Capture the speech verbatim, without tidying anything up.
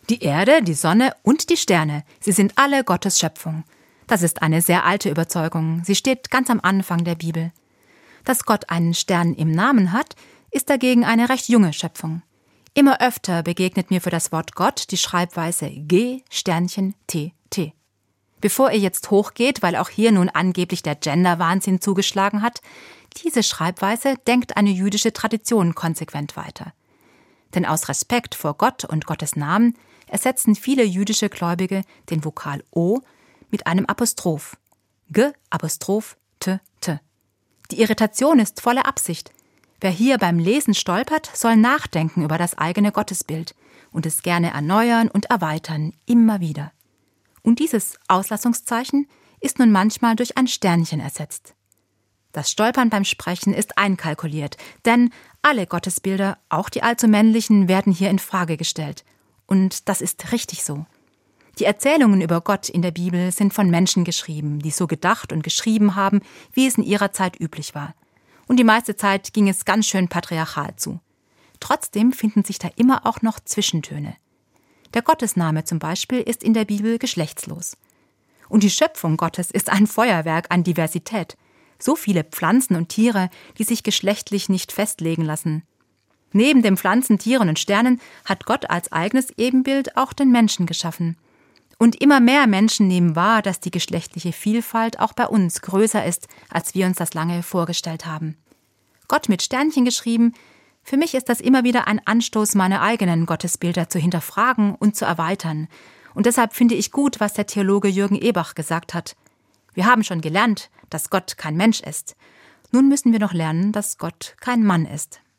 Die Erde, die Sonne und die Sterne, sie sind alle Gottes Schöpfung. Das ist eine sehr alte Überzeugung. Sie steht ganz am Anfang der Bibel. Dass Gott einen Stern im Namen hat, ist dagegen eine recht junge Schöpfung. Immer öfter begegnet mir für das Wort Gott die Schreibweise G Sternchen T T. Bevor ihr jetzt hochgeht, weil auch hier nun angeblich der Gender-Wahnsinn zugeschlagen hat, diese Schreibweise denkt eine jüdische Tradition konsequent weiter. Denn aus Respekt vor Gott und Gottes Namen ersetzen viele jüdische Gläubige den Vokal O mit einem Apostroph. G Apostroph T T. Die Irritation ist volle Absicht. Wer hier beim Lesen stolpert, soll nachdenken über das eigene Gottesbild und es gerne erneuern und erweitern, immer wieder. Und dieses Auslassungszeichen ist nun manchmal durch ein Sternchen ersetzt. Das Stolpern beim Sprechen ist einkalkuliert, denn alle Gottesbilder, auch die allzu männlichen, werden hier in Frage gestellt. Und das ist richtig so. Die Erzählungen über Gott in der Bibel sind von Menschen geschrieben, die so gedacht und geschrieben haben, wie es in ihrer Zeit üblich war. Und die meiste Zeit ging es ganz schön patriarchal zu. Trotzdem finden sich da immer auch noch Zwischentöne. Der Gottesname zum Beispiel ist in der Bibel geschlechtslos. Und die Schöpfung Gottes ist ein Feuerwerk an Diversität. So viele Pflanzen und Tiere, die sich geschlechtlich nicht festlegen lassen. Neben den Pflanzen, Tieren und Sternen hat Gott als eigenes Ebenbild auch den Menschen geschaffen. Und immer mehr Menschen nehmen wahr, dass die geschlechtliche Vielfalt auch bei uns größer ist, als wir uns das lange vorgestellt haben. Gott mit Sternchen geschrieben, für mich ist das immer wieder ein Anstoß, meine eigenen Gottesbilder zu hinterfragen und zu erweitern. Und deshalb finde ich gut, was der Theologe Jürgen Ebach gesagt hat. Wir haben schon gelernt, dass Gott kein Mensch ist. Nun müssen wir noch lernen, dass Gott kein Mann ist.